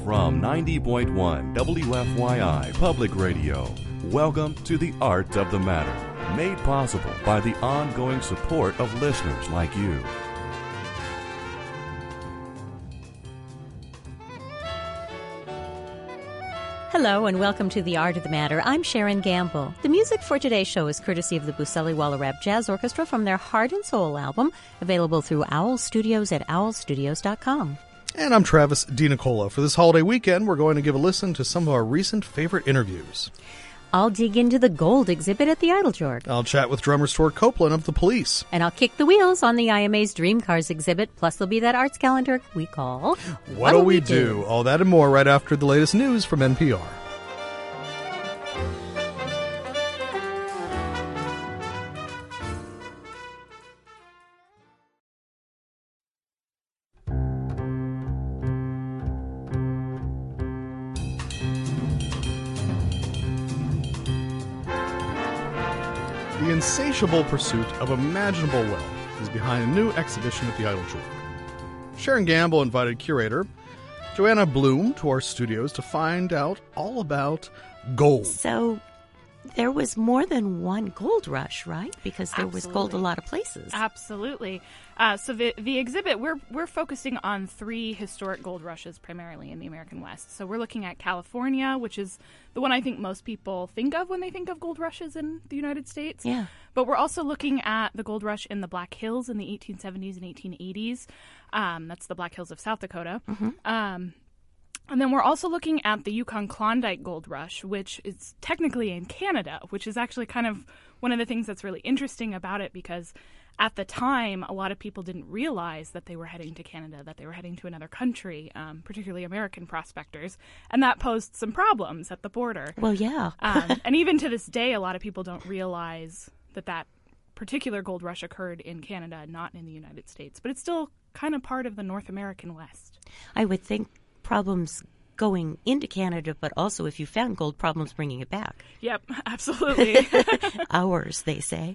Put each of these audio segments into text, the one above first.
From 90.1 WFYI Public Radio, welcome to The Art of the Matter, made possible by the ongoing support of listeners like you. Hello and welcome to The Art of the Matter. I'm Sharon Gamble. The music for today's show is courtesy of the Buseli Walarab Jazz Orchestra from their Heart and Soul album, available through Owl Studios at owlstudios.com. And I'm Travis DiNicola. For this holiday weekend, we're going to give a listen to some of our recent favorite interviews. I'll dig into the gold exhibit at the Idlejohn. I'll chat with drummer Stuart Copeland of The Police. And I'll kick the wheels on the IMA's Dream Cars exhibit. Plus, there'll be that arts calendar we call What'll We Do? All that and more right after the latest news from NPR. The insatiable pursuit of imaginable wealth is behind a new exhibition at the Idlejohn. Sharon Gamble invited curator Joanna Bloom to our studios to find out all about gold. So there was more than one gold rush, right? Because there was gold a lot of places. Absolutely. So the exhibit, we're focusing on three historic gold rushes primarily in the American West. So we're looking at California, which is the one I think most people think of when they think of gold rushes in the United States. Yeah. But we're also looking at the gold rush in the Black Hills in the 1870s and 1880s. That's the Black Hills of South Dakota. Mm-hmm. And then we're also looking at the Yukon-Klondike Gold Rush, which is technically in Canada, which is actually kind of one of the things that's really interesting about it, because at the time, a lot of people didn't realize that they were heading to Canada, that they were heading to another country, particularly American prospectors, and that posed some problems at the border. Well, yeah. And even to this day, a lot of people don't realize that particular gold rush occurred in Canada, not in the United States. But it's still kind of part of the North American West. I would think problems going into Canada, but also if you found gold, problems bringing it back. Yep, absolutely. Hours, they say.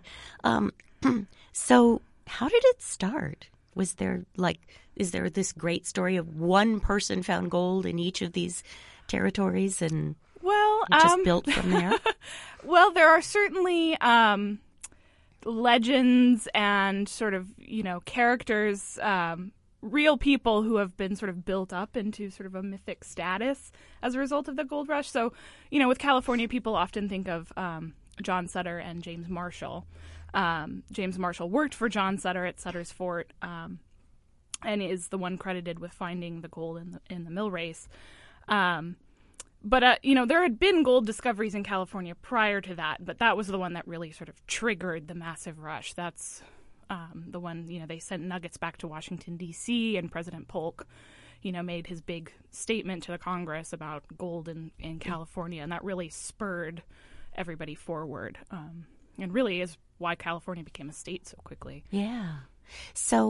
So how did it start? Is there this great story of one person found gold in each of these territories and it just built from there? Well, there are certainly legends and sort of, characters, real people who have been sort of built up into sort of a mythic status as a result of the gold rush. So, with California, people often think of John Sutter and James Marshall. James Marshall worked for John Sutter at Sutter's Fort and is the one credited with finding the gold in the mill race. But there had been gold discoveries in California prior to that, but that was the one that really sort of triggered the massive rush. That's the one, they sent nuggets back to Washington, D.C., and President Polk, made his big statement to the Congress about gold in California, and that really spurred everybody forward. And really is why California became a state so quickly. Yeah. So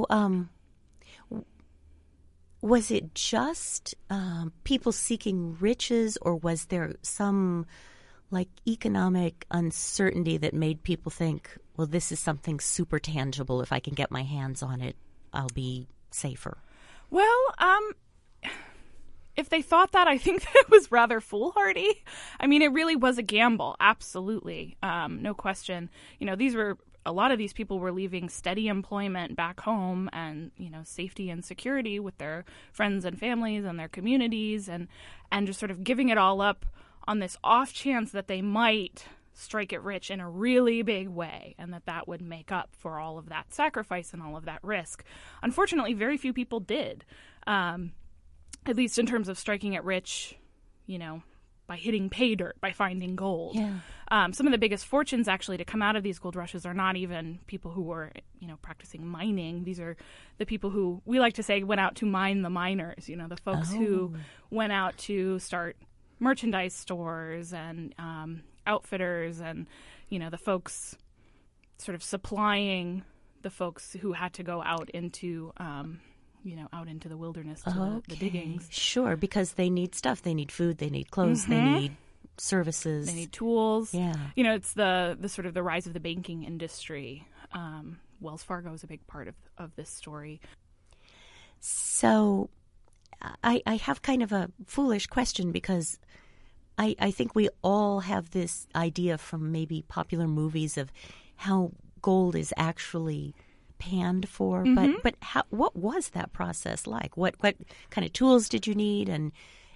was it just people seeking riches, or was there some economic uncertainty that made people think, well, this is something super tangible. If I can get my hands on it, I'll be safer? Well, if they thought that, I think that it was rather foolhardy. I mean, it really was a gamble. Absolutely. No question. A lot of these people were leaving steady employment back home and, safety and security with their friends and families and their communities and just sort of giving it all up on this off chance that they might strike it rich in a really big way and that would make up for all of that sacrifice and all of that risk. Unfortunately, very few people did, at least in terms of striking it rich, by hitting pay dirt, by finding gold. Yeah. Some of the biggest fortunes actually to come out of these gold rushes are not even people who were, practicing mining. These are the people who we like to say went out to mine the miners, the folks who went out to start merchandise stores and outfitters and, the folks sort of supplying the folks who had to go out into out into the wilderness to the diggings. Sure, because they need stuff. They need food, they need clothes, they need services. They need tools. Yeah. It's the sort of the rise of the banking industry. Wells Fargo is a big part of this story. So I have kind of a foolish question because I think we all have this idea from maybe popular movies of how gold is actually panned for. But what was that process like? What kind of tools did you need? And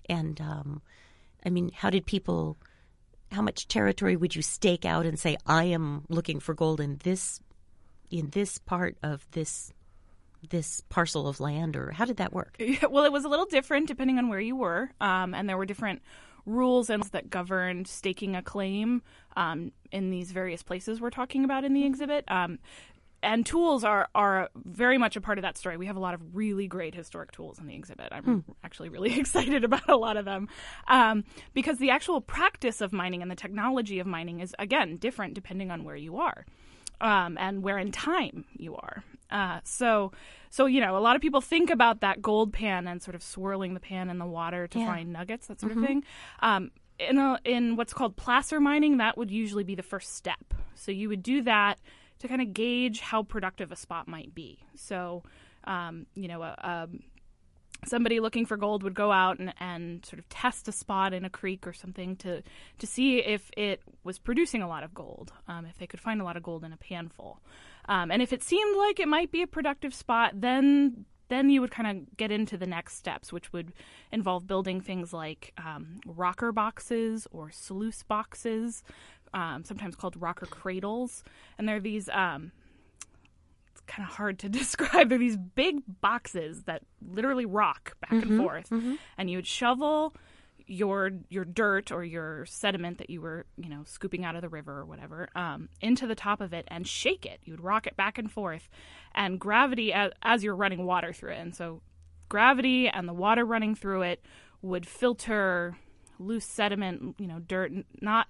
I mean, how much territory would you stake out and say, I am looking for gold in this part of this parcel of land, or how did that work? Yeah, well, it was a little different depending on where you were, and there were different rules and that governed staking a claim in these various places we're talking about in the exhibit. And tools are very much a part of that story. We have a lot of really great historic tools in the exhibit. I'm actually really excited about a lot of them because the actual practice of mining and the technology of mining is, again, different depending on where you are and where in time you are. So a lot of people think about that gold pan and sort of swirling the pan in the water to find nuggets, that sort of thing. In what's called placer mining, that would usually be the first step. So you would do that to kind of gauge how productive a spot might be. So, somebody looking for gold would go out and sort of test a spot in a creek or something to see if it was producing a lot of gold, if they could find a lot of gold in a panful. And if it seemed like it might be a productive spot, then you would kind of get into the next steps, which would involve building things like rocker boxes or sluice boxes, sometimes called rocker cradles. And they're these, it's kind of hard to describe. They're these big boxes that literally rock back and forth. And you would shovel your dirt or your sediment that you were, scooping out of the river or whatever, into the top of it and shake it. You would rock it back and forth. And gravity, as you're running water through it. And so gravity and the water running through it would filter loose sediment, dirt, not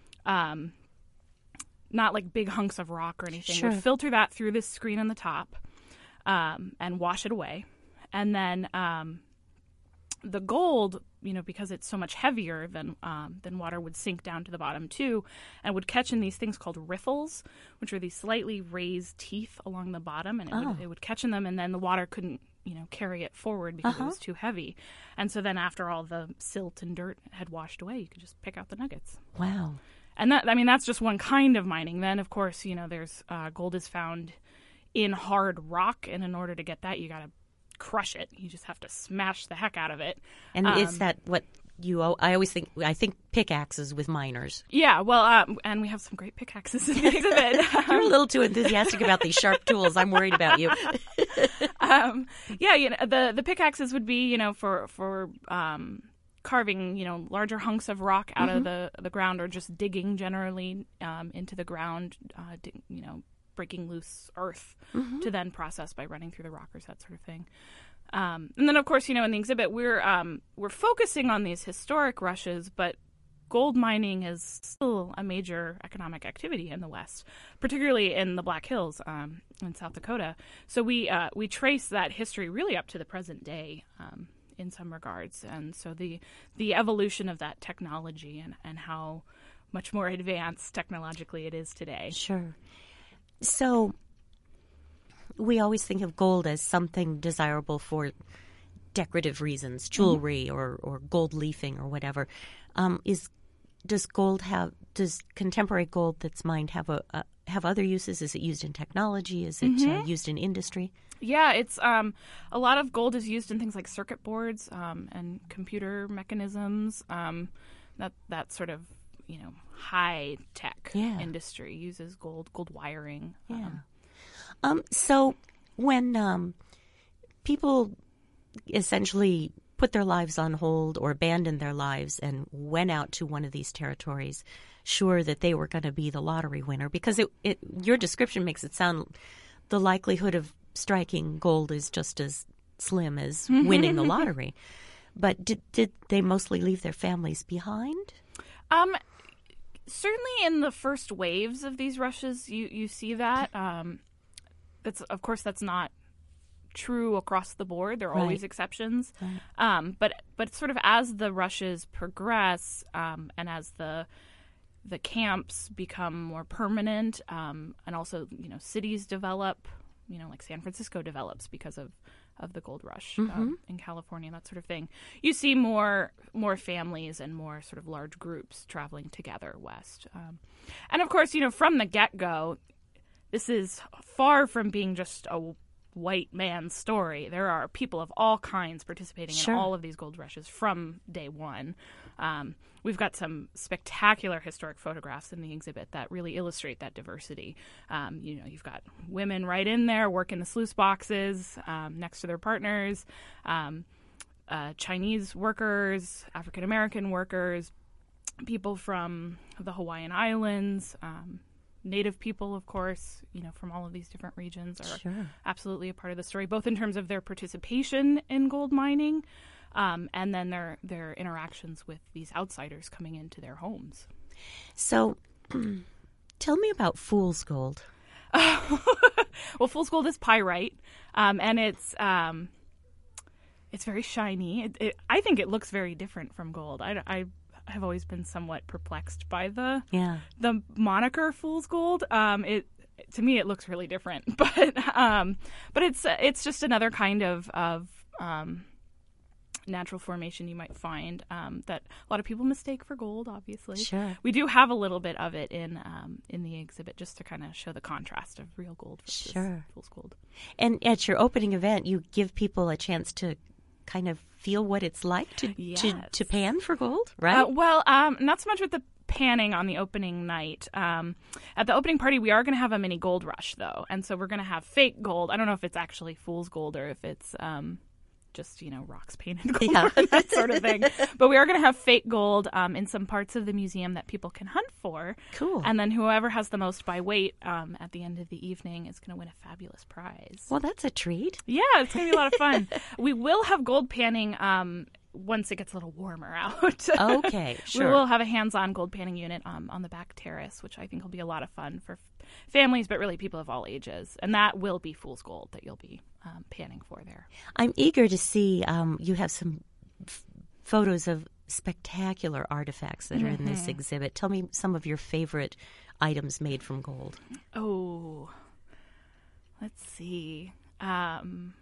like big hunks of rock or anything. Sure. Would filter that through this screen on the top and wash it away. And then the gold, because it's so much heavier than water, would sink down to the bottom too, and would catch in these things called riffles, which are these slightly raised teeth along the bottom, and it would catch in them, and then the water couldn't carry it forward because it was too heavy. And so then after all the silt and dirt had washed away, you could just pick out the nuggets. Wow. And that's just one kind of mining. Then, of course, there's gold is found in hard rock, and in order to get that, you got to crush it. You just have to smash the heck out of it. And is that what I think pickaxes with miners. Yeah, well, and we have some great pickaxes in the exhibit. You're a little too enthusiastic about these sharp tools. I'm worried about you. The pickaxes would be, for carving, larger hunks of rock out of the ground, or just digging generally into the ground, breaking loose earth to then process by running through the rockers, that sort of thing. And then, of course, in the exhibit, we're focusing on these historic rushes, but gold mining is still a major economic activity in the West, particularly in the Black Hills in South Dakota. So we trace that history really up to the present day in some regards. And so the evolution of that technology and how much more advanced technologically it is today. Sure. So we always think of gold as something desirable for decorative reasons, jewelry or gold leafing or whatever. Does contemporary gold that's mined have other uses? Is it used in technology? Is it used in industry? Yeah, it's a lot of gold is used in things like circuit boards and computer mechanisms. That sort of high tech industry uses gold wiring. Yeah. So when people essentially put their lives on hold or abandoned their lives and went out to one of these territories, sure that they were going to be the lottery winner, because your description makes it sound the likelihood of striking gold is just as slim as winning the lottery. But did they mostly leave their families behind? Certainly in the first waves of these rushes, you see that. That's not true across the board. There are always exceptions. Right. But sort of as the rushes progress and as the camps become more permanent, and also cities develop, like San Francisco develops because of the gold rush in California, that sort of thing. You see more families and more sort of large groups traveling together west. And of course, from the get-go, this is far from being just a white man's story. There are people of all kinds participating in all of these gold rushes from day one. We've got some spectacular historic photographs in the exhibit that really illustrate that diversity. You've got women right in there working the sluice boxes next to their partners, Chinese workers, African-American workers, people from the Hawaiian Islands, Native people, of course, from all of these different regions are absolutely a part of the story, both in terms of their participation in gold mining and then their interactions with these outsiders coming into their homes. So tell me about fool's gold. Well, fool's gold is pyrite, and it's very shiny. I think it looks very different from gold. I have always been somewhat perplexed by the moniker fool's gold. To me, it looks really different, but it's just another kind of natural formation you might find that a lot of people mistake for gold. Obviously, we do have a little bit of it in the exhibit just to kind of show the contrast of real gold versus fool's gold. And at your opening event, you give people a chance to kind of feel what it's like to pan for gold, right? Not so much with the panning on the opening night. At the opening party, we are going to have a mini gold rush, though. And so we're going to have fake gold. I don't know if it's actually fool's gold or if it's just, rocks painted gold, that sort of thing. But we are going to have fake gold in some parts of the museum that people can hunt for. Cool. And then whoever has the most by weight at the end of the evening is going to win a fabulous prize. Well, that's a treat. Yeah, it's going to be a lot of fun. We will have gold panning once it gets a little warmer out. Okay, sure. We will have a hands-on gold panning unit on the back terrace, which I think will be a lot of fun for families, but really people of all ages. And that will be fool's gold that you'll be panning for there. I'm eager to see, you have some photos of spectacular artifacts that are in this exhibit. Tell me some of your favorite items made from gold. Oh, let's see. Well,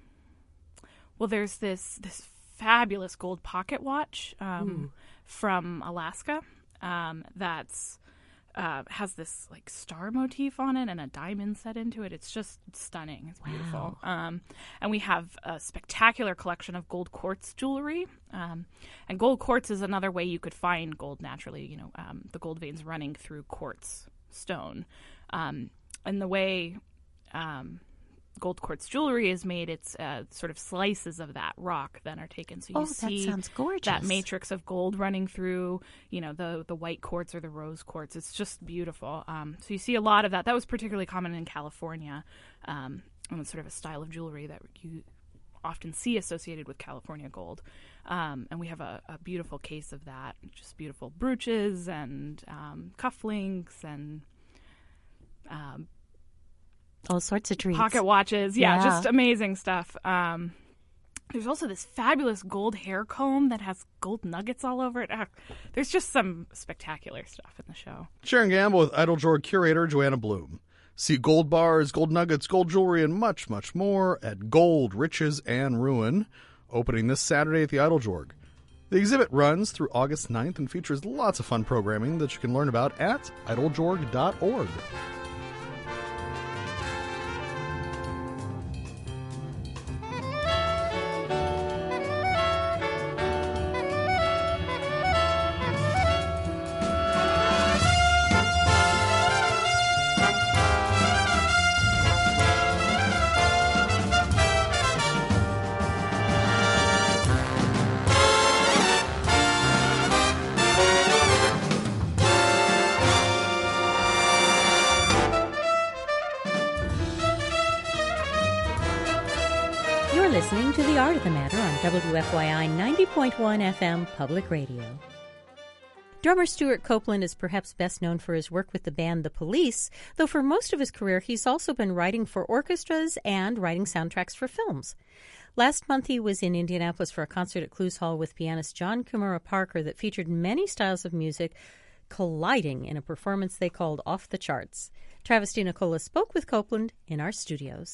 there's this fabulous gold pocket watch from Alaska that's has this like star motif on it and a diamond set into it. It's just stunning. It's beautiful. And we have a spectacular collection of gold quartz jewelry. And gold quartz is another way you could find gold naturally. The gold veins running through quartz stone. And the way gold quartz jewelry is made, it's sort of slices of that rock then are taken. So you see that sounds gorgeous. That matrix of gold running through, the white quartz or the rose quartz. It's just beautiful. So you see a lot of that. That was particularly common in California, and it's sort of a style of jewelry that you often see associated with California gold. And we have a beautiful case of that, just beautiful brooches and cufflinks and all sorts of treats. Pocket watches. Yeah, just amazing stuff. There's also this fabulous gold hair comb that has gold nuggets all over it. There's just some spectacular stuff in the show. Sharon Gamble with Eiteljorg curator Joanna Bloom. See gold bars, gold nuggets, gold jewelry, and much, much more at Gold, Riches, and Ruin, opening this Saturday at the Eiteljorg. The exhibit runs through August 9th and features lots of fun programming that you can learn about at eiteljorg.org. Listening to The Art of the Matter on WFYI 90.1 FM Public Radio. Drummer Stuart Copeland is perhaps best known for his work with the band The Police, though for most of his career he's also been writing for orchestras and writing soundtracks for films. Last month he was in Indianapolis for a concert at Clues Hall with pianist John Kimura Parker that featured many styles of music colliding in a performance they called Off the Charts. Travis DiNicola spoke with Copeland in our studios.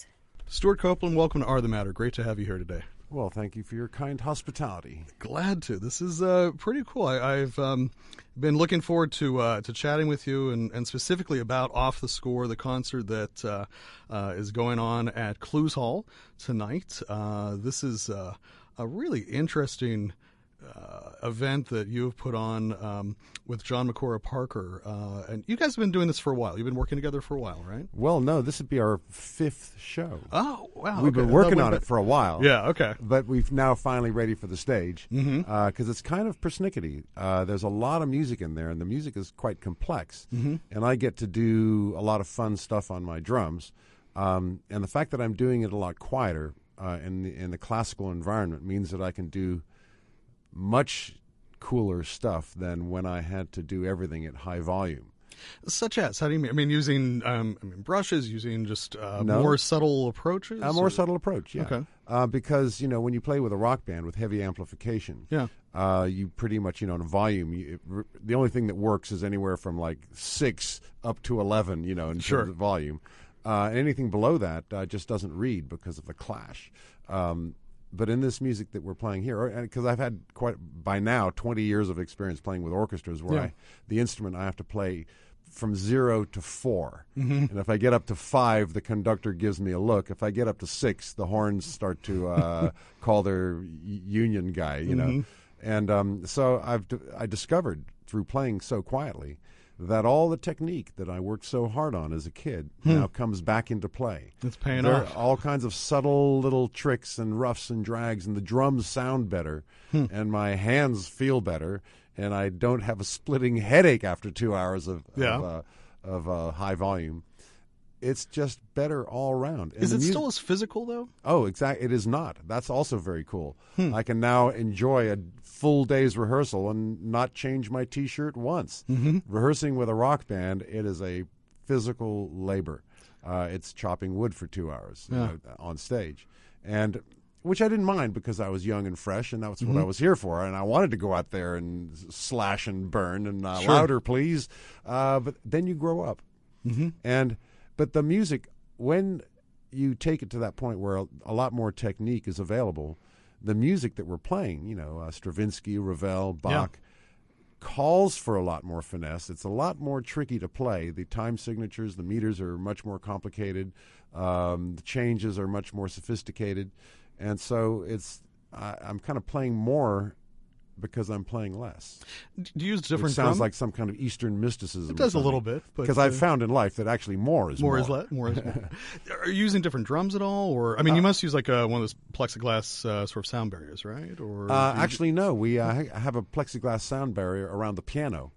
Stuart Copeland, welcome to Are the Matter. Great to have you here today. Well, thank you for your kind hospitality. Glad to. This is pretty cool. I've been looking forward to chatting with you and specifically about Off the Score, the concert that is going on at Clues Hall tonight. This is a really interesting event that you've put on with John Makora Parker. And you guys have been doing this for a while. You've been working together for a while, right? Well, no, this would be our 5th show. Oh, wow. We've been working on it for a while. Yeah, okay. But we've now finally ready for the stage because it's kind of persnickety. There's a lot of music in there, and the music is quite complex. And I get to do a lot of fun stuff on my drums. And the fact that I'm doing it a lot quieter in the classical environment means that I can do much cooler stuff than when I had to do everything at high volume. Such as? How do you mean? I mean, using brushes, using just more subtle approaches? A more subtle approach, yeah. Okay. Because, when you play with a rock band with heavy amplification, you pretty much, in volume, the only thing that works is anywhere from like 6 up to 11, in terms of volume. Anything below that just doesn't read because of the clash. But in this music that we're playing here, because I've had by now 20 years of experience playing with orchestras where the instrument I have to play from 0 to 4. And if I get up to 5, the conductor gives me a look. If I get up to 6, the horns start to call their union guy, And so I discovered through playing so quietly that all the technique that I worked so hard on as a kid now comes back into play. It's paying there off. Are all kinds of subtle little tricks and roughs and drags, and the drums sound better, and my hands feel better, and I don't have a splitting headache after 2 hours of high volume. It's just better all around. And is it still as physical, though? Oh, exactly. It is not. That's also very cool. I can now enjoy a full day's rehearsal and not change my T-shirt once. Rehearsing with a rock band, it is a physical labor. It's chopping wood for 2 hours on stage, and which I didn't mind because I was young and fresh, and that's what I was here for. And I wanted to go out there and slash and burn and louder, please. But then you grow up, But the music, when you take it to that point where a lot more technique is available, the music that we're playing, Stravinsky, Ravel, Bach, calls for a lot more finesse. It's a lot more tricky to play. The time signatures, the meters are much more complicated. The changes are much more sophisticated. And so I'm kind of playing more because I'm playing less. Do you use different Which sounds drum? like some kind of Eastern mysticism. It does a little bit. Because I've found in life that actually more is more. More is more. Are you using different drums at all? Or you must use like one of those plexiglass sort of sound barriers, right? Or actually, no. We have a plexiglass sound barrier around the piano.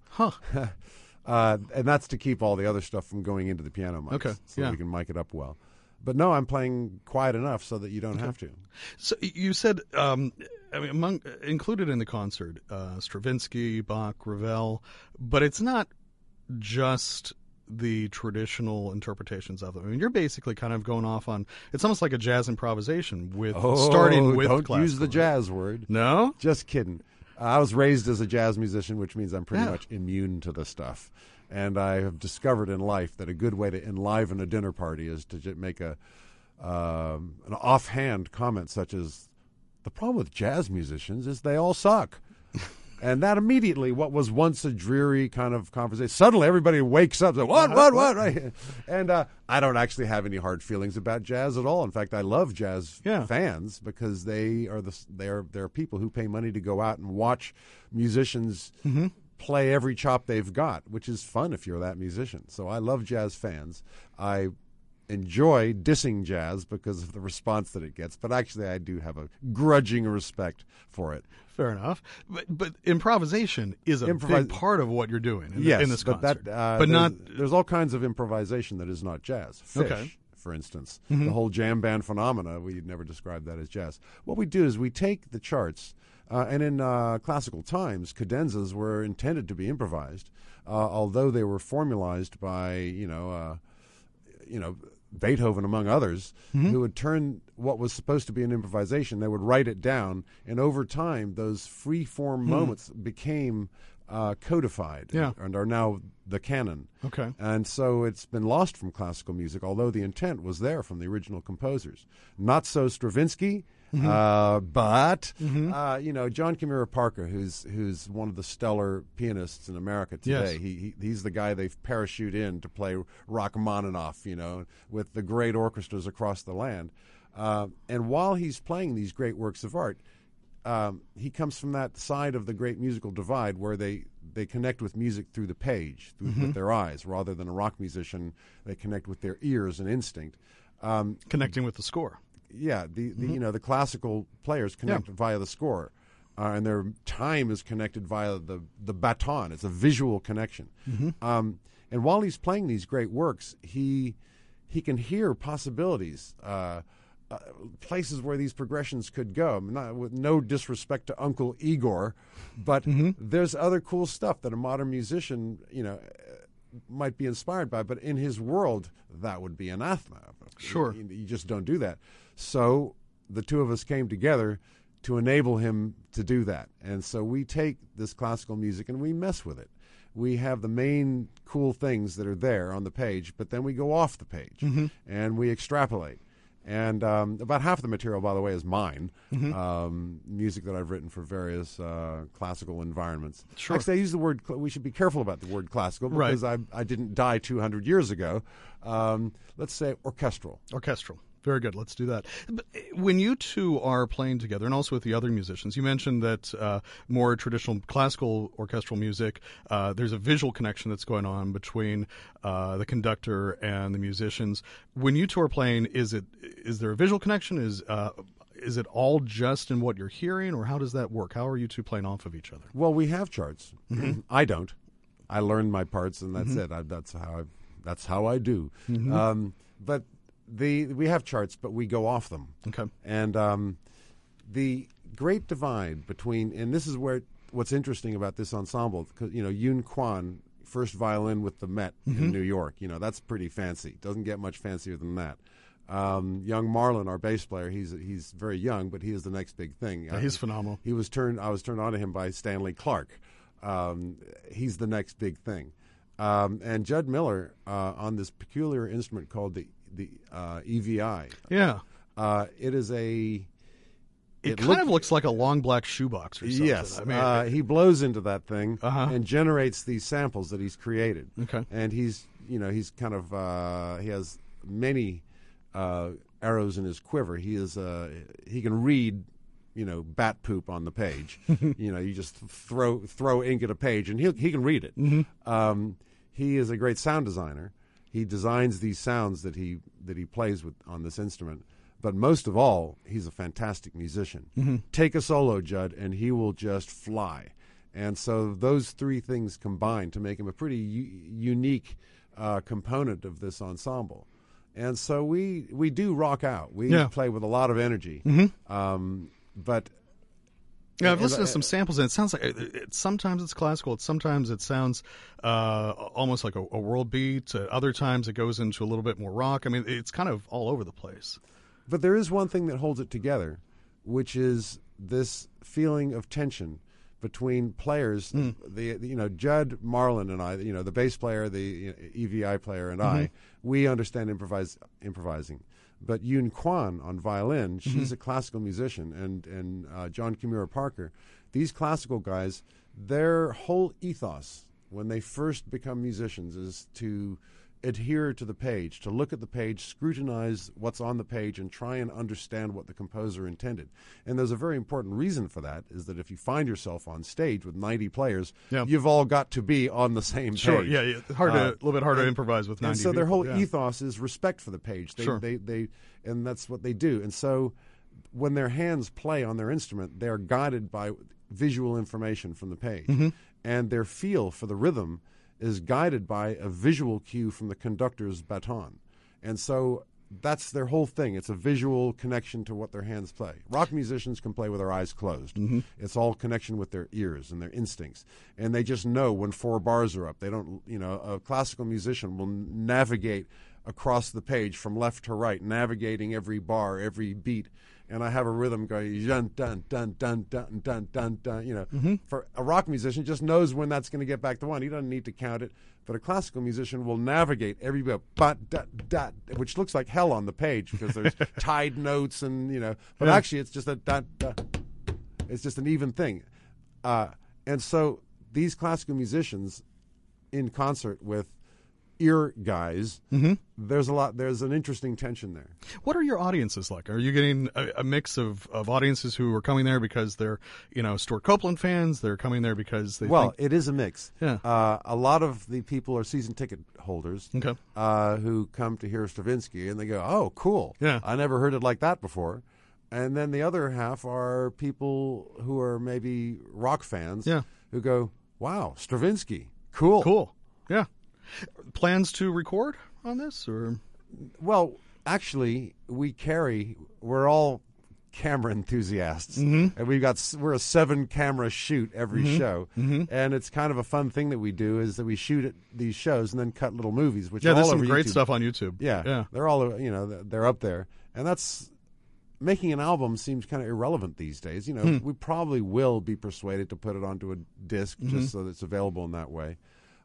And that's to keep all the other stuff from going into the piano mics. So that we can mic it up well. But no, I'm playing quiet enough so that you don't have to. So you said, included in the concert, Stravinsky, Bach, Ravel, but it's not just the traditional interpretations of them. I mean, you're basically kind of going off on, it's almost like a jazz improvisation with starting with don't classical. Use the jazz word. No? Just kidding. I was raised as a jazz musician, which means I'm pretty much immune to the stuff. And I have discovered in life that a good way to enliven a dinner party is to make an offhand comment such as, the problem with jazz musicians is they all suck. And that immediately, what was once a dreary kind of conversation, suddenly everybody wakes up and says, what? And I don't actually have any hard feelings about jazz at all. In fact, I love jazz fans because they are people who pay money to go out and watch musicians play every chop they've got, which is fun if you're that musician. So I love jazz fans. I enjoy dissing jazz because of the response that it gets, but actually I do have a grudging respect for it. Fair enough. But improvisation is a big part of what you're doing in this concert. There's all kinds of improvisation that is not jazz. Fish, for instance. The whole jam band phenomena, we'd never describe that as jazz. What we do is we take the charts, and in classical times, cadenzas were intended to be improvised, although they were formalized by, Beethoven, among others, who would turn what was supposed to be an improvisation, they would write it down, and over time, those free-form moments became codified and are now the canon. Okay. And so it's been lost from classical music, although the intent was there from the original composers. Not so Stravinsky, but John Kimura Parker, who's one of the stellar pianists in America today. Yes. He's the guy they've parachuted in to play Rachmaninoff, with the great orchestras across the land. And while he's playing these great works of art, he comes from that side of the great musical divide where they connect with music through the page, with their eyes, rather than a rock musician. They connect with their ears and instinct. Connecting with the score. Yeah, the classical players connect via the score, and their time is connected via the baton. It's a visual connection. And while he's playing these great works, he can hear possibilities. Places where these progressions could go. With no disrespect to Uncle Igor, but there's other cool stuff that a modern musician, might be inspired by. But in his world, that would be anathema. Sure, you just don't do that. So the two of us came together to enable him to do that. And so we take this classical music and we mess with it. We have the main cool things that are there on the page, but then we go off the page and we extrapolate. And about half the material, by the way, is mine, music that I've written for various classical environments. Sure. Actually, I use the word, we should be careful about the word classical because I didn't die 200 years ago. Let's say orchestral. Orchestral. Very good. Let's do that. But when you two are playing together, and also with the other musicians, you mentioned that more traditional classical orchestral music, there's a visual connection that's going on between the conductor and the musicians. When you two are playing, is there a visual connection? Is it all just in what you're hearing, or how does that work? How are you two playing off of each other? Well, we have charts. I don't. I learned my parts, and that's it. That's how I do. But we have charts, but we go off them. Okay. And the great divide between, and this is what's interesting about this ensemble, because Yoon Kwon, first violin with the Met in New York. That's pretty fancy. Doesn't get much fancier than that. Young Marlon, our bass player, he's very young, but he is the next big thing. Yeah, he's phenomenal. I was turned on to him by Stanley Clark. He's the next big thing. And Judd Miller on this peculiar instrument called the EVI. Yeah. It is a... It kind of looks like a long black shoebox or something. Yes. He blows into that thing and generates these samples that he's created. Okay. And he's kind of... he has many arrows in his quiver. He can read... bat poop on the page. You just throw ink at a page, and he can read it. He is a great sound designer. He designs these sounds that he plays with on this instrument. But most of all, he's a fantastic musician. Take a solo, Judd, and he will just fly. And so those three things combine to make him a pretty unique component of this ensemble. And so we do rock out. We play with a lot of energy. But I've listened to some samples, and it sounds like sometimes it's classical. Sometimes it sounds almost like a world beat. Other times it goes into a little bit more rock. I mean, it's kind of all over the place. But there is one thing that holds it together, which is this feeling of tension between players. Judd Marlon and I, the bass player, the EVI player, and I, we understand improvising. But Yoon Kwon on violin, she's a classical musician, and John Kimura Parker, these classical guys, their whole ethos when they first become musicians is to adhere to the page, to look at the page, scrutinize what's on the page, and try and understand what the composer intended. And there's a very important reason for that, is that if you find yourself on stage with 90 players, you've all got to be on the same page. Sure, yeah. A little bit hard to improvise with 90 and so people. Their whole ethos is respect for the page. And that's what they do. And so when their hands play on their instrument, they're guided by visual information from the page. And their feel for the rhythm is guided by a visual cue from the conductor's baton. And so that's their whole thing. It's a visual connection to what their hands play. Rock musicians can play with their eyes closed. It's all connection with their ears and their instincts. And they just know when 4 bars are up. They don't, a classical musician will navigate across the page from left to right, navigating every bar, every beat, and I have a rhythm going dun dun dun dun dun dun dun dun. You know, for a rock musician, just knows when that's going to get back to one. He doesn't need to count it. But a classical musician will navigate every bit, which looks like hell on the page because there's tied notes and But actually, it's just a dun dun. It's just an even thing, and so these classical musicians, in concert with ear guys, there's an interesting tension there. What are your audiences like? Are you getting a mix of audiences who are coming there because they're, Stuart Copeland fans? They're coming there because they think... it is a mix. Yeah. A lot of the people are season ticket holders who come to hear Stravinsky, and they go, oh, cool. Yeah. I never heard it like that before. And then the other half are people who are maybe rock fans who go, wow, Stravinsky, cool. Cool. Yeah. Plans to record on this, or? Well, actually, we're all camera enthusiasts, and we're a 7-camera shoot every show, and it's kind of a fun thing that we do is that we shoot at these shows and then cut little movies, which are there's all some over great YouTube. stuff on YouTube. Yeah, they're all they're up there, and that's making an album seems kind of irrelevant these days. We probably will be persuaded to put it onto a disc just so that it's available in that way.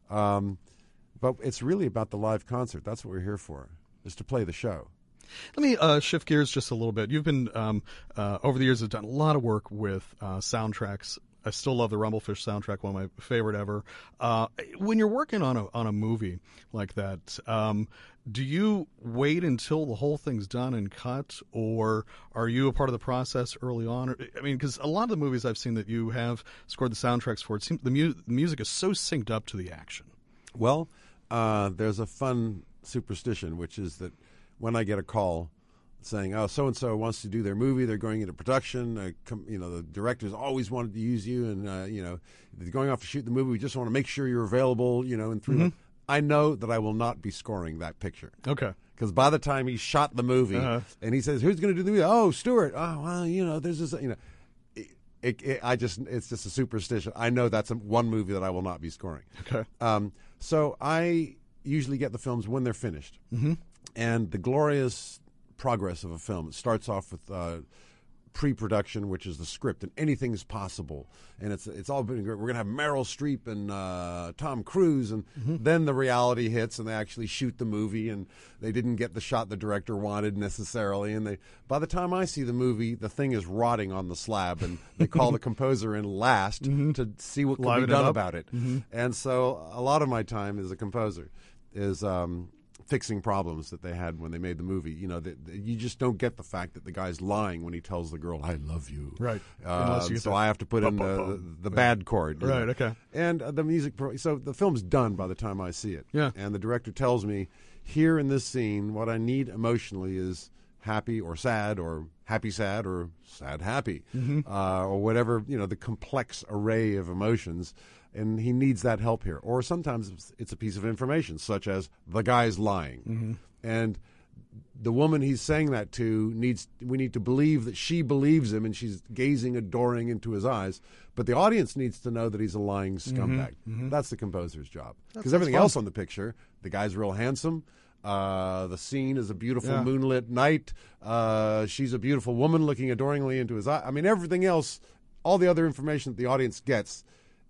But it's really about the live concert. That's what we're here for, is to play the show. Let me shift gears just a little bit. You've been, over the years, have done a lot of work with soundtracks. I still love the Rumblefish soundtrack, one of my favorite ever. When you're working on a movie like that, do you wait until the whole thing's done and cut, or are you a part of the process early on? I mean, because a lot of the movies I've seen that you have scored the soundtracks for, it seems the music is so synced up to the action. Well, there's a fun superstition, which is that when I get a call saying, oh, so-and-so wants to do their movie, they're going into production, the directors always wanted to use you, and, they're going off to shoot the movie, we just want to make sure you're available, in 3 months. I know that I will not be scoring that picture. Okay. Because by the time he shot the movie, and he says, who's going to do the movie? Oh, Stuart. Oh, well, there's this, it's just a superstition. I know that's one movie that I will not be scoring. Okay. So I usually get the films when they're finished. And the glorious progress of a film, it starts off with pre-production, which is the script, and anything's possible. And it's all been great. We're going to have Meryl Streep and Tom Cruise, and then the reality hits, and they actually shoot the movie, and they didn't get the shot the director wanted necessarily. And by the time I see the movie, the thing is rotting on the slab, and they call the composer in last to see what can be done about it. And so a lot of my time as a composer is fixing problems that they had when they made the movie. You just don't get the fact that the guy's lying when he tells the girl, I love you. Right. So I have to put in the bad chord. Right, okay. And the music, so the film's done by the time I see it. Yeah. And the director tells me, here in this scene, what I need emotionally is happy or sad, or happy sad, or sad happy, or whatever, the complex array of emotions. And he needs that help here. Or sometimes it's a piece of information, such as the guy's lying. And the woman he's saying that to we need to believe that she believes him and she's gazing adoring into his eyes. But the audience needs to know that he's a lying scumbag. That's the composer's job. Because everything else on the picture, the guy's real handsome. The scene is a beautiful moonlit night. She's a beautiful woman looking adoringly into his eye. I mean, everything else, all the other information that the audience gets,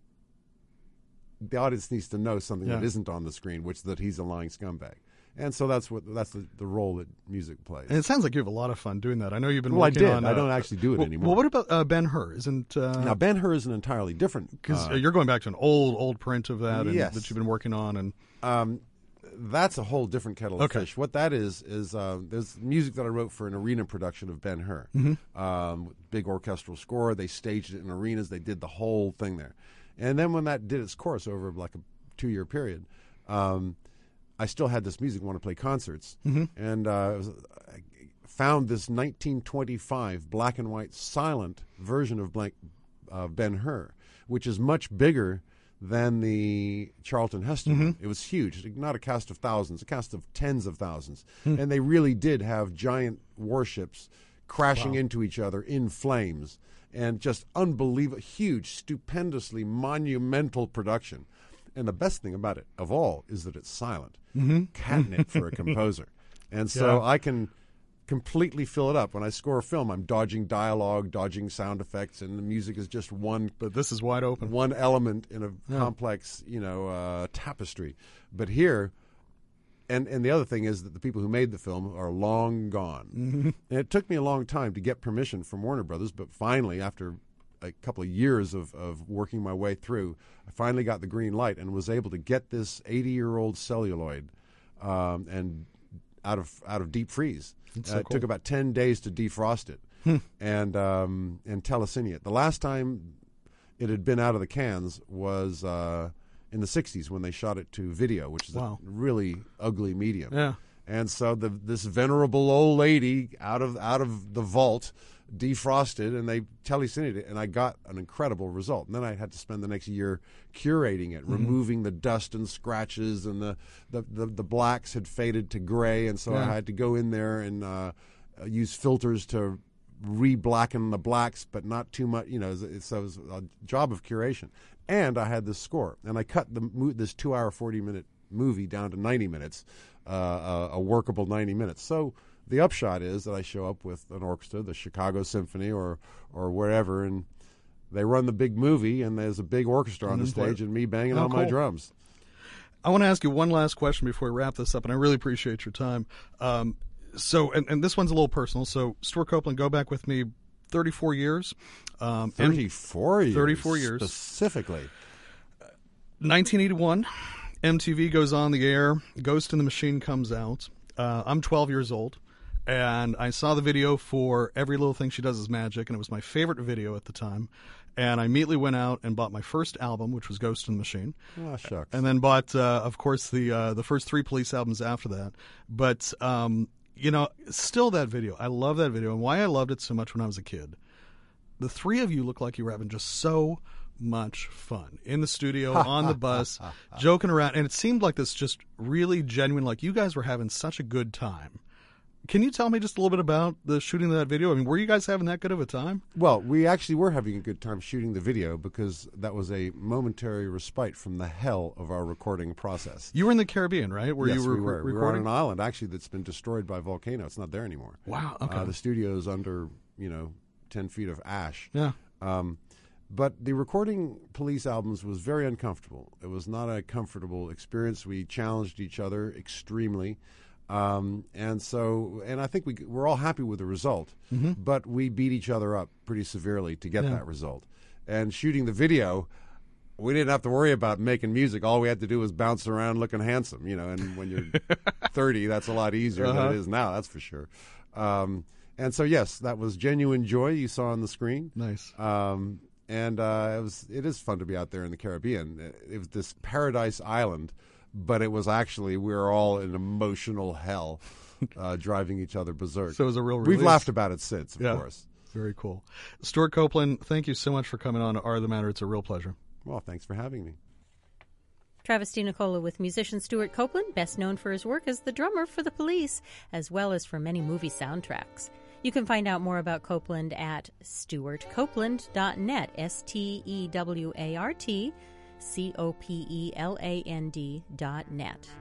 the audience needs to know something that isn't on the screen, which is that he's a lying scumbag. And so that's the role that music plays. And it sounds like you have a lot of fun doing that. I know you've been working on... I don't actually do it anymore. Well, what about Ben-Hur? Now, Ben-Hur is an entirely different... Because you're going back to an old print of that yes. that you've been working on. And that's a whole different kettle of fish. What that is there's music that I wrote for an arena production of Ben-Hur. Big orchestral score. They staged it in arenas. They did the whole thing there. And then when that did its course over like a 2-year period, I still had this music, want to play concerts. And I found this 1925 black and white silent version of Ben-Hur, which is much bigger than the Charlton Heston. It was huge. Not a cast of thousands, a cast of tens of thousands. And they really did have giant warships crashing into each other in flames. And just unbelievable, huge, stupendously monumental production. And the best thing about it, of all, is that it's silent. Catnip for a composer. And so I can completely fill it up. When I score a film, I'm dodging dialogue, dodging sound effects, and the music is just one. But this is wide open. One element in a complex, tapestry. But here, and the other thing is that the people who made the film are long gone. Mm-hmm. And it took me a long time to get permission from Warner Brothers, but finally, after a couple of years of working my way through, I finally got the green light and was able to get this 80-year-old celluloid and out of deep freeze. It took about 10 days to defrost it and telecine it. The last time it had been out of the cans was in the 60s when they shot it to video, which is a really ugly medium. Yeah. And so this venerable old lady out of the vault defrosted, and they telecined it, and I got an incredible result. And then I had to spend the next year curating it, removing the dust and scratches, and the blacks had faded to gray, and so I had to go in there and use filters to re-blacken the blacks, but not too much. So it was a job of curation. And I had this score, and I cut this 2-hour, 40-minute movie down to 90 minutes, a workable 90 minutes. So the upshot is that I show up with an orchestra, the Chicago Symphony or wherever, and they run the big movie, and there's a big orchestra on the stage and me banging on my drums. I want to ask you one last question before we wrap this up, and I really appreciate your time. So this one's a little personal. So, Stuart Copeland, go back with me 34 years. 34 years? 34 years. Specifically. 1981, MTV goes on the air. Ghost in the Machine comes out. I'm 12 years old. And I saw the video for Every Little Thing She Does Is Magic, and it was my favorite video at the time. And I immediately went out and bought my first album, which was Ghost in the Machine. Oh, shucks. And then bought, of course, the first 3 Police albums after that. But, still that video. I love that video. And why I loved it so much when I was a kid. The 3 of you look like you were having just so much fun in the studio, on the bus, joking around. And it seemed like this just really genuine, like you guys were having such a good time. Can you tell me just a little bit about the shooting of that video? I mean, were you guys having that good of a time? Well, we actually were having a good time shooting the video because that was a momentary respite from the hell of our recording process. You were in the Caribbean, right? Yes, you were we were. recording? We were on an island, actually, that's been destroyed by a volcano. It's not there anymore. Wow, okay. The studio's under, 10 feet of ash. Yeah. But the recording Police albums was very uncomfortable. It was not a comfortable experience. We challenged each other extremely. And I think we're all happy with the result, but we beat each other up pretty severely to get that result. And shooting the video, we didn't have to worry about making music. All we had to do was bounce around looking handsome, and when you're 30, that's a lot easier than it is now, that's for sure. And so, yes, that was genuine joy you saw on the screen. Nice. It is fun to be out there in the Caribbean. It was this paradise island, but it was actually, we were all in emotional hell, driving each other berserk. So it was a real release. We've laughed about it since, of course. Very cool. Stuart Copeland, thank you so much for coming on to Art of the Matter. It's a real pleasure. Well, thanks for having me. Travis DiNicola with musician Stuart Copeland, best known for his work as the drummer for the Police, as well as for many movie soundtracks. You can find out more about Copeland at stuartcopeland.net, STEWARTCOPELAND.net.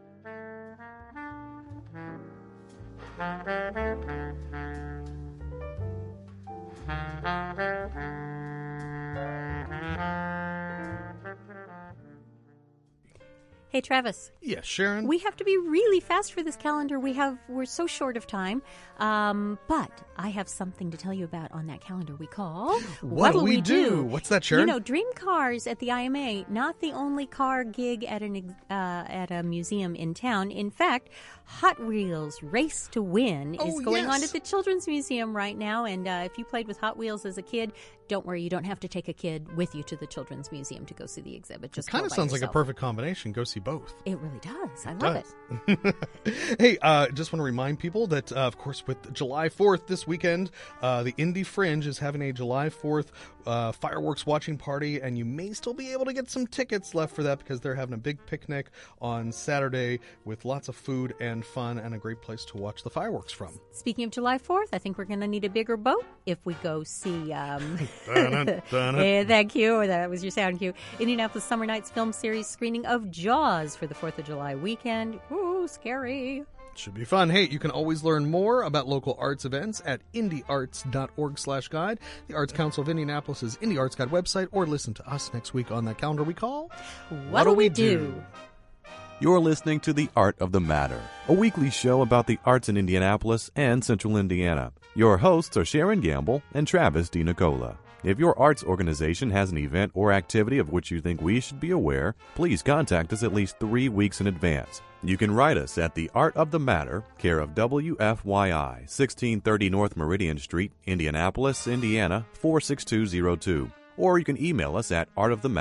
Hey, Travis. Yes, Sharon. We have to be really fast for this calendar. We're so short of time. But I have something to tell you about on that calendar we call What'll We Do? What's that, Sharon? Dream Cars at the IMA, not the only car gig at a museum in town. In fact, Hot Wheels Race to Win is going on at the Children's Museum right now. And if you played with Hot Wheels as a kid, don't worry, you don't have to take a kid with you to the Children's Museum to go see the exhibit. Just it kind of sounds like a perfect combination. Go see both. It really does. I love it. Hey, just want to remind people that, of course, with July 4th this weekend, the Indy Fringe is having a July 4th fireworks watching party, and you may still be able to get some tickets left for that because they're having a big picnic on Saturday with lots of food and fun and a great place to watch the fireworks from. Speaking of July 4th, I think we're going to need a bigger boat if we go see... thank you. That was your sound cue. Indianapolis Summer Nights film series screening of Jaws for the 4th of July weekend. Ooh, scary. Should be fun. Hey, you can always learn more about local arts events at indiearts.org/guide, the Arts Council of Indianapolis's Indie Arts Guide website, or listen to us next week on that calendar we call What'll We Do? You're listening to The Art of the Matter, a weekly show about the arts in Indianapolis and Central Indiana. Your hosts are Sharon Gamble and Travis DiNicola. If your arts organization has an event or activity of which you think we should be aware, please contact us at least 3 weeks in advance. You can write us at The Art of the Matter, care of WFYI, 1630 North Meridian Street, Indianapolis, Indiana, 46202. Or you can email us at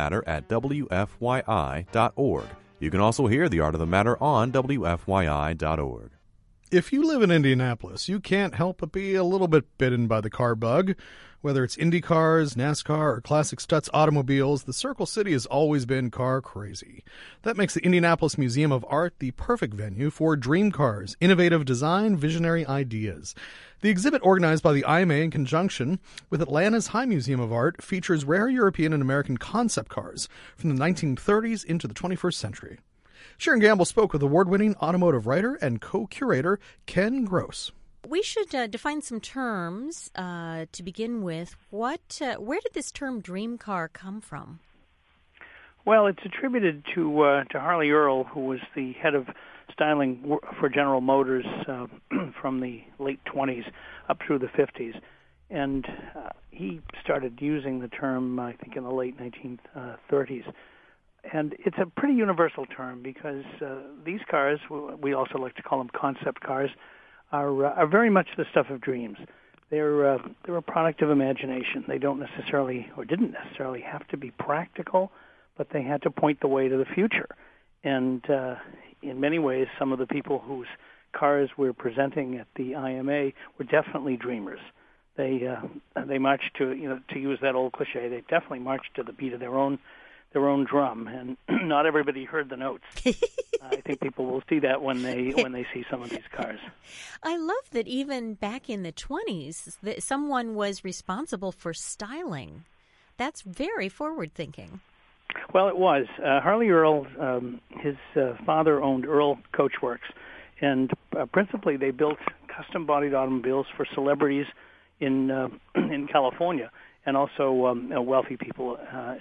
artofthematter@wfyi.org. You can also hear The Art of the Matter on WFYI.org. If you live in Indianapolis, you can't help but be a little bit bitten by the car bug. Whether it's Indy cars, NASCAR, or classic Stutz automobiles, the Circle City has always been car crazy. That makes the Indianapolis Museum of Art the perfect venue for dream cars, innovative design, visionary ideas. The exhibit, organized by the IMA in conjunction with Atlanta's High Museum of Art, features rare European and American concept cars from the 1930s into the 21st century. Sharon Gamble spoke with award-winning automotive writer and co-curator Ken Gross. We should define some terms to begin with. Where did this term dream car come from? Well, it's attributed to Harley Earl, who was the head of styling for General Motors from the late 20s up through the 50s. And he started using the term, I think, in the late 1930s. And it's a pretty universal term because these cars, we also like to call them concept cars, are very much the stuff of dreams. They're a product of imagination. They don't necessarily, or didn't necessarily, have to be practical, but they had to point the way to the future. And in many ways, some of the people whose cars we're presenting at the IMA were definitely dreamers. They marched to use that old cliche, they definitely marched to the beat of their own drum, and not everybody heard the notes. I think people will see that when they see some of these cars. I love that even back in the 20s, that someone was responsible for styling. That's very forward-thinking. Well, it was. Harley Earl, his father owned Earl Coachworks, and principally they built custom-bodied automobiles for celebrities in California, and also wealthy people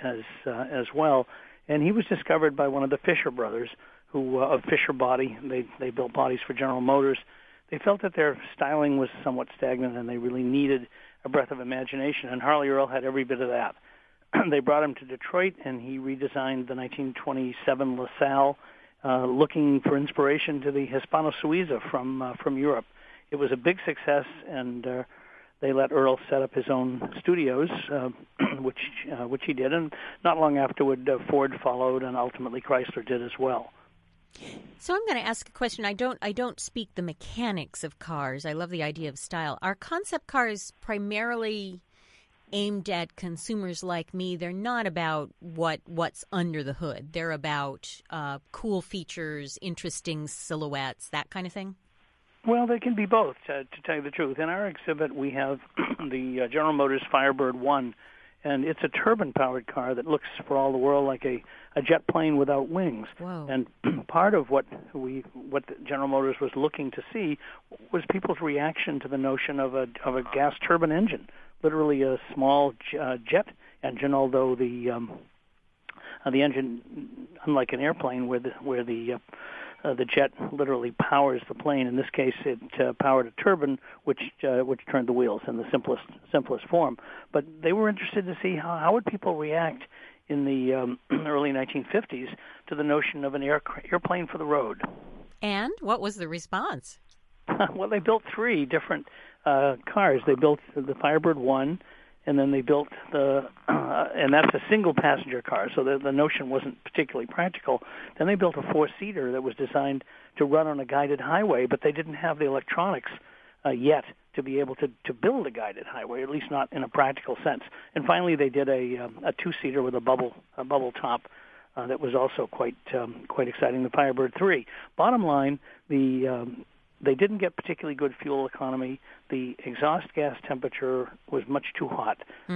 as well. And he was discovered by one of the Fisher brothers, who of Fisher Body. They built bodies for General Motors. They felt that their styling was somewhat stagnant, and they really needed a breath of imagination. And Harley Earl had every bit of that. They brought him to Detroit, and he redesigned the 1927 LaSalle, looking for inspiration to the Hispano Suiza from Europe. It was a big success, and they let Earl set up his own studios, which he did, and not long afterward, Ford followed, and ultimately Chrysler did as well. So I'm going to ask a question. I don't speak the mechanics of cars. I love the idea of style. Are concept cars primarily aimed at consumers like me? They're not about what's under the hood. They're about cool features, interesting silhouettes, that kind of thing? Well, they can be both, to tell you the truth. In our exhibit, we have the General Motors Firebird 1, and it's a turbine-powered car that looks, for all the world, like a jet plane without wings. Whoa. And part of what General Motors was looking to see was people's reaction to the notion of a gas turbine engine, literally a small jet engine, although the engine, unlike an airplane where the jet literally powers the plane. In this case, it powered a turbine, which turned the wheels in the simplest form. But they were interested to see how would people react in the early 1950s to the notion of an airplane for the road. And what was the response? Well, they built 3 different cars. They built the Firebird 1, and then they built and that's a single-passenger car, so the notion wasn't particularly practical. Then they built a 4-seater that was designed to run on a guided highway, but they didn't have the electronics yet to be able to build a guided highway, at least not in a practical sense. And finally, they did a 2-seater with a bubble top that was also quite exciting, the Firebird 3. Bottom line, they didn't get particularly good fuel economy. The exhaust gas temperature was much too hot.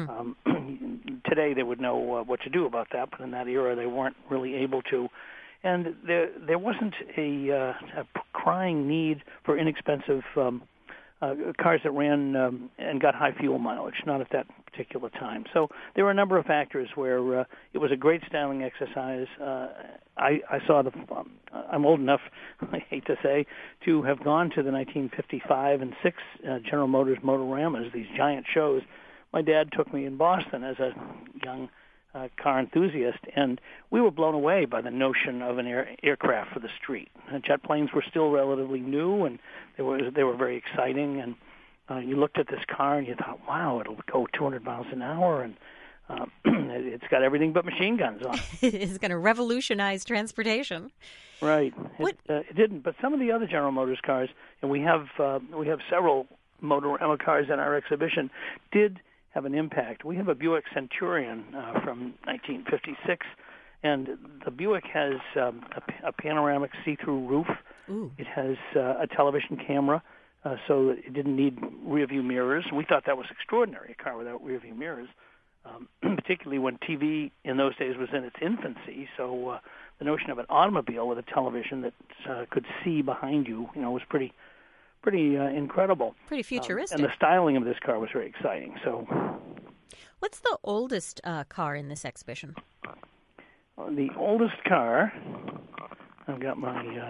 Today they would know what to do about that, but in that era they weren't really able to. And there wasn't a crying need for inexpensive cars that ran and got high fuel mileage, not at that particular time. So there were a number of factors where it was a great styling exercise. I saw I'm old enough, I hate to say, to have gone to the 1955 and 6 General Motors Motoramas, these giant shows. My dad took me in Boston as a young car enthusiast, and we were blown away by the notion of an aircraft for the street. Jet planes were still relatively new, and they were very exciting. And you looked at this car, and you thought, "Wow, it'll go 200 miles an hour," and it's got everything but machine guns on it. It's going to revolutionize transportation. Right. It didn't, but some of the other General Motors cars, and we have several Motorama cars in our exhibition, did have an impact. We have a Buick Centurion from 1956, and the Buick has a panoramic see-through roof. Ooh. It has a television camera, so it didn't need rear-view mirrors. We thought that was extraordinary, a car without rear-view mirrors, particularly when TV in those days was in its infancy. So the notion of an automobile with a television that could see behind you, was pretty incredible. Pretty futuristic. And the styling of this car was very exciting. So, what's the oldest car in this exhibition? The oldest car, I've got my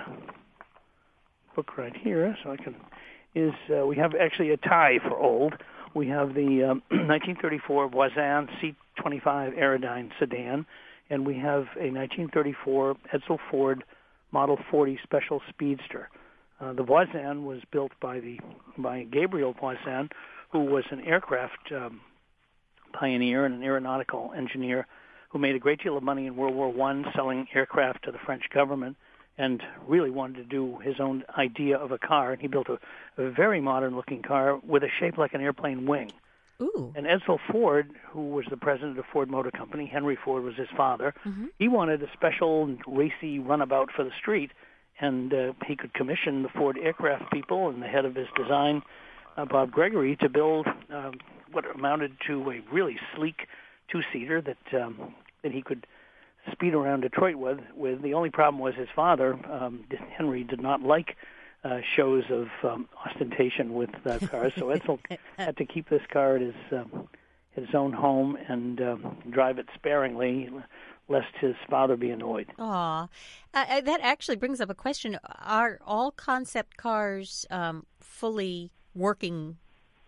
book right here, so I can, we have actually a tie for old. We have the 1934 Voisin C25 Aerodyne sedan, and we have a 1934 Edsel Ford Model 40 Special Speedster. The Voisin was built by Gabriel Voisin, who was an aircraft pioneer and an aeronautical engineer who made a great deal of money in World War I selling aircraft to the French government, and really wanted to do his own idea of a car. And he built a very modern-looking car with a shape like an airplane wing. Ooh. And Edsel Ford, who was the president of Ford Motor Company, Henry Ford was his father, he wanted a special racy runabout for the street, and he could commission the Ford aircraft people and the head of his design, Bob Gregory, to build what amounted to a really sleek two-seater that he could speed around Detroit with. The only problem was his father, Henry, did not like shows of ostentation with cars, so Edsel had to keep this car at his own home and drive it sparingly, lest his father be annoyed. Aw. That actually brings up a question. Are all concept cars fully working,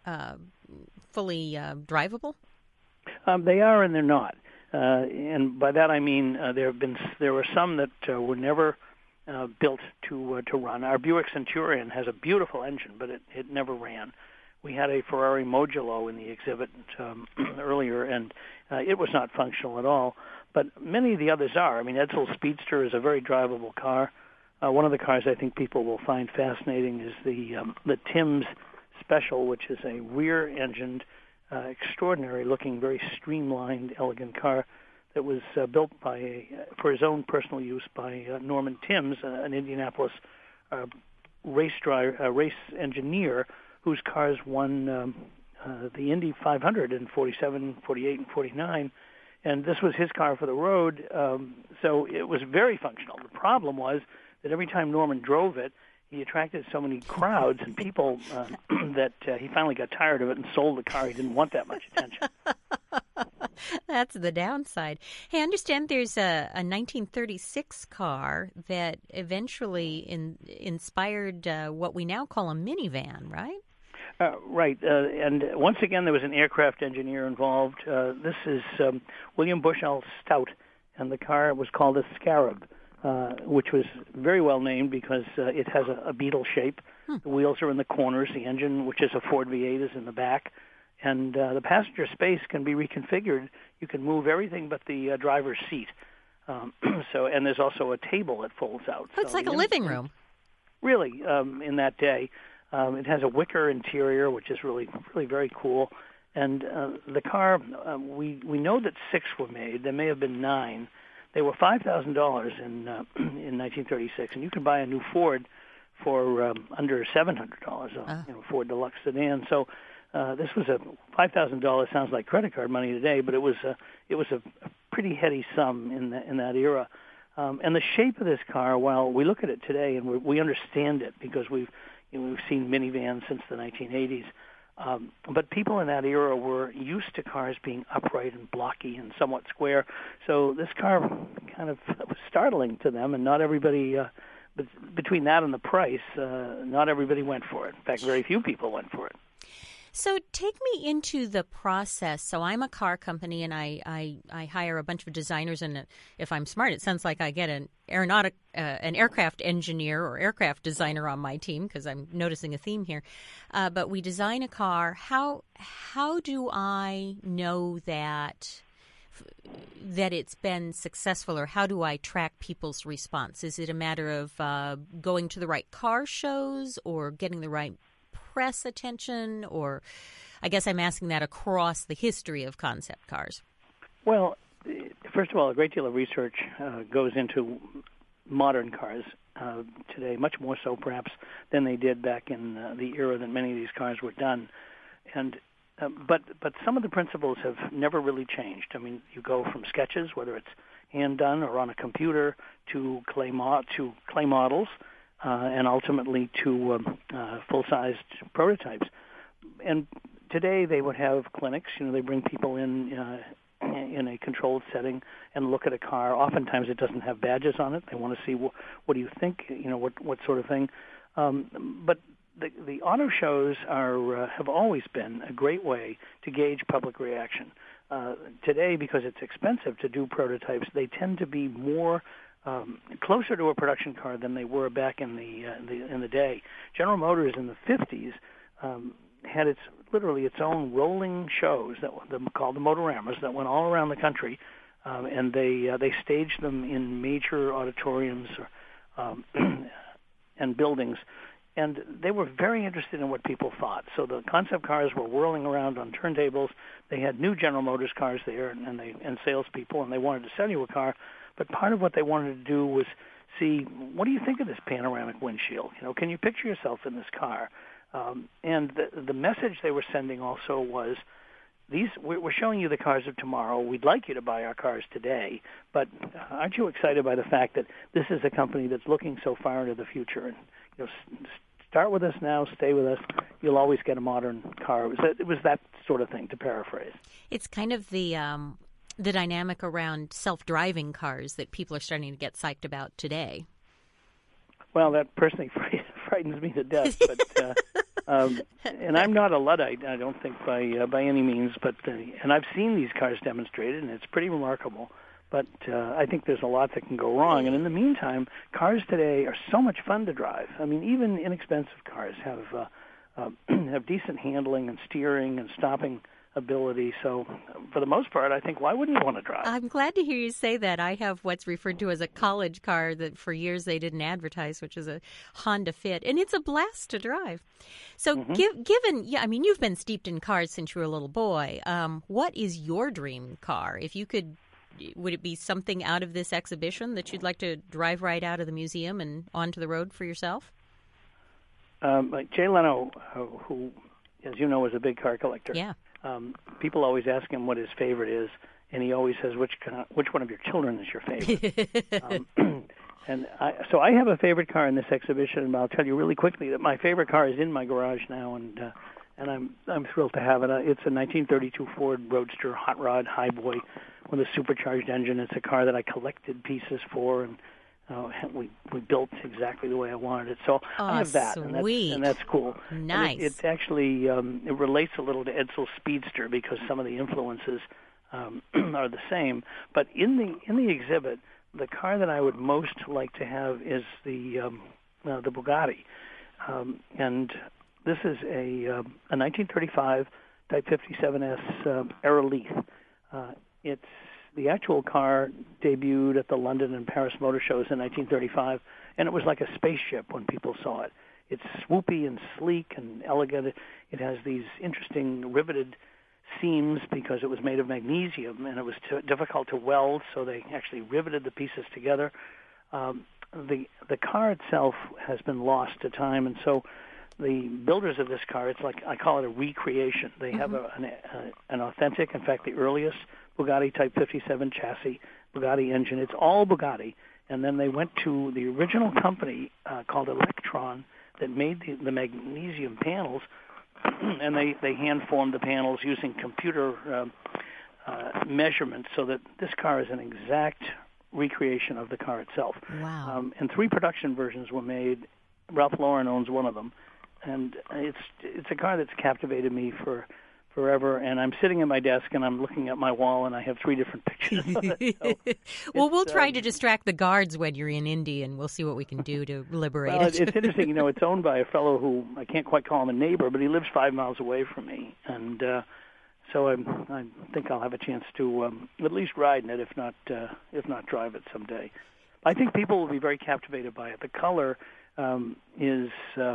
fully drivable? They are and they're not. And by that I mean there were some that were never built to run. Our Buick Centurion has a beautiful engine, but it never ran. We had a Ferrari Modulo in the exhibit earlier, and it was not functional at all. But many of the others are. I mean, Edsel Speedster is a very drivable car. One of the cars I think people will find fascinating is the Timms Special, which is a rear-engined, extraordinary-looking, very streamlined, elegant car that was built for his own personal use by Norman Timms, an Indianapolis race engineer whose cars won the Indy 500 in 47, 48, and 49. And this was his car for the road, so it was very functional. The problem was that every time Norman drove it, he attracted so many crowds and people that he finally got tired of it and sold the car. He didn't want that much attention. That's the downside. Hey, I understand there's a 1936 car that eventually inspired what we now call a minivan, right? Right. And once again, there was an aircraft engineer involved. This is William Bushell Stout, and the car was called a Scarab, which was very well named because it has a beetle shape. The wheels are in the corners. The engine, which is a Ford V8, is in the back. And the passenger space can be reconfigured. You can move everything but the driver's seat. And there's also a table that folds out. Oh, it's like a living room. Really, in that day. It has a wicker interior, which is really, really very cool. And the car, we know that 6 were made. There may have been 9. They were $5,000 in 1936, and you can buy a new Ford for under $700, Ford Deluxe sedan. So this was a $5,000. Sounds like credit card money today, but it was a pretty heady sum in that era. And the shape of this car, while we look at it today and we understand it because we've seen minivans since the 1980s, but people in that era were used to cars being upright and blocky and somewhat square. So this car kind of was startling to them, and not everybody, between that and the price, not everybody went for it. In fact, very few people went for it. So take me into the process. So I'm a car company, and I hire a bunch of designers, and if I'm smart, it sounds like I get an aircraft engineer or aircraft designer on my team, because I'm noticing a theme here. But we design a car. How do I know that it's been successful, or how do I track people's response? Is it a matter of going to the right car shows or getting the right press attention, or I guess I'm asking that across the history of concept cars? Well, first of all, a great deal of research goes into modern cars today, much more so perhaps than they did back in the era that many of these cars were done. And but some of the principles have never really changed. I mean, you go from sketches, whether it's hand done or on a computer, to clay models. And ultimately to full-sized prototypes. And today they would have clinics. They bring people in a controlled setting and look at a car. Oftentimes it doesn't have badges on it. They want to see what do you think, what sort of thing. But the auto shows have always been a great way to gauge public reaction. Today, because it's expensive to do prototypes, they tend to be more closer to a production car than they were back in the day. General Motors in the 50s had literally its own rolling shows called the Motoramas that went all around the country, and they staged them in major auditoriums and buildings, and they were very interested in what people thought. So the concept cars were whirling around on turntables. They had new General Motors cars there, and salespeople, and they wanted to sell you a car. But part of what they wanted to do was see, what do you think of this panoramic windshield? Can you picture yourself in this car? And the message they were sending also was, we're showing you the cars of tomorrow. We'd like you to buy our cars today, but aren't you excited by the fact that this is a company that's looking so far into the future? And start with us now, stay with us. You'll always get a modern car. It was that sort of thing, to paraphrase. It's kind of the dynamic around self-driving cars that people are starting to get psyched about today. Well, that personally frightens me to death. But and I'm not a Luddite, I don't think by any means. But and I've seen these cars demonstrated, and it's pretty remarkable. But I think there's a lot that can go wrong. And in the meantime, cars today are so much fun to drive. I mean, even inexpensive cars have decent handling and steering and stopping ability. So for the most part, I think, why wouldn't you want to drive? I'm glad to hear you say that. I have what's referred to as a college car that for years they didn't advertise, which is a Honda Fit, and it's a blast to drive. So given, you've been steeped in cars since you were a little boy. What is your dream car? If you could, would it be something out of this exhibition that you'd like to drive right out of the museum and onto the road for yourself? Jay Leno, who, as you know, is a big car collector. Yeah. People always ask him what his favorite is, and he always says, which one of your children is your favorite? So I have a favorite car in this exhibition, and I'll tell you really quickly that my favorite car is in my garage now, and I'm thrilled to have it. It's a 1932 Ford Roadster Hot Rod Highboy with a supercharged engine. It's a car that I collected pieces for, and we built exactly the way I wanted it. So I have that, and that's cool. Nice. It actually it relates a little to Edsel Speedster because some of the influences are the same. But in the exhibit, the car that I would most like to have is the Bugatti, and this is a 1935 Type 57S Aeroleith. The actual car debuted at the London and Paris Motor Shows in 1935, and it was like a spaceship when people saw it. It's swoopy and sleek and elegant. It has these interesting riveted seams because it was made of magnesium, and it was difficult to weld, so they actually riveted the pieces together. The car itself has been lost to time, and so the builders of this car, it's like, I call it a recreation. They have an authentic, in fact, the earliest Bugatti Type 57 chassis, Bugatti engine. It's all Bugatti, And then they went to the original company called Electron that made the magnesium panels, and they hand-formed the panels using computer measurements so that this car is an exact recreation of the car itself. Wow. And 3 production versions were made. Ralph Lauren owns one of them. And it's a car that's captivated me forever, and I'm sitting at my desk and I'm looking at my wall and I have 3 different pictures of it. So well, we'll try to distract the guards when you're in Indy, and we'll see what we can do to liberate well, it. It's interesting, it's owned by a fellow who I can't quite call him a neighbor, but he lives 5 miles away from me, and so I think I'll have a chance to at least ride in it, if not drive it someday. I think people will be very captivated by it. The color is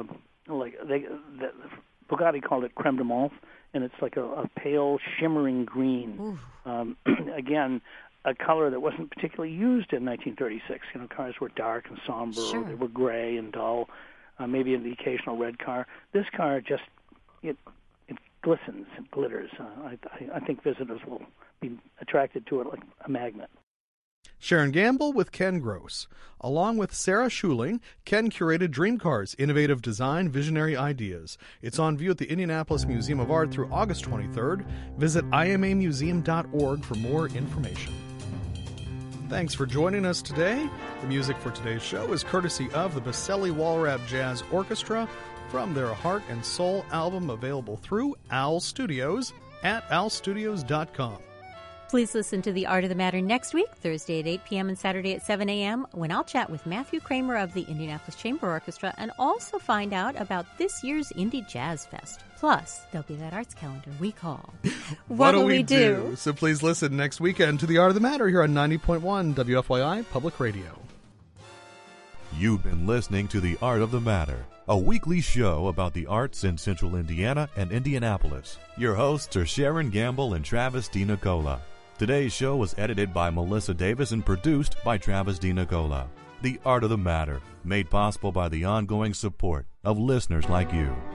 Bugatti called it creme de menthe, and it's like a pale, shimmering green. Again, a color that wasn't particularly used in 1936. Cars were dark and somber, or they were gray and dull, maybe the occasional red car. This car just, it glistens and glitters. I think visitors will be attracted to it like a magnet. Sharon Gamble with Ken Gross. Along with Sarah Schuling, Ken curated Dream Cars, Innovative Design, Visionary Ideas. It's on view at the Indianapolis Museum of Art through August 23rd. Visit imamuseum.org for more information. Thanks for joining us today. The music for today's show is courtesy of the Baselli Walrab Jazz Orchestra from their Heart and Soul album, available through OWL Studios at owlstudios.com. Please listen to The Art of the Matter next week, Thursday at 8 p.m. and Saturday at 7 a.m., when I'll chat with Matthew Kramer of the Indianapolis Chamber Orchestra and also find out about this year's Indy Jazz Fest. Plus, there'll be that arts calendar we call What'll We Do? So please listen next weekend to The Art of the Matter here on 90.1 WFYI Public Radio. You've been listening to The Art of the Matter, a weekly show about the arts in Central Indiana and Indianapolis. Your hosts are Sharon Gamble and Travis DiNicola. Today's show was edited by Melissa Davis and produced by Travis DiNicola. The Art of the Matter, made possible by the ongoing support of listeners like you.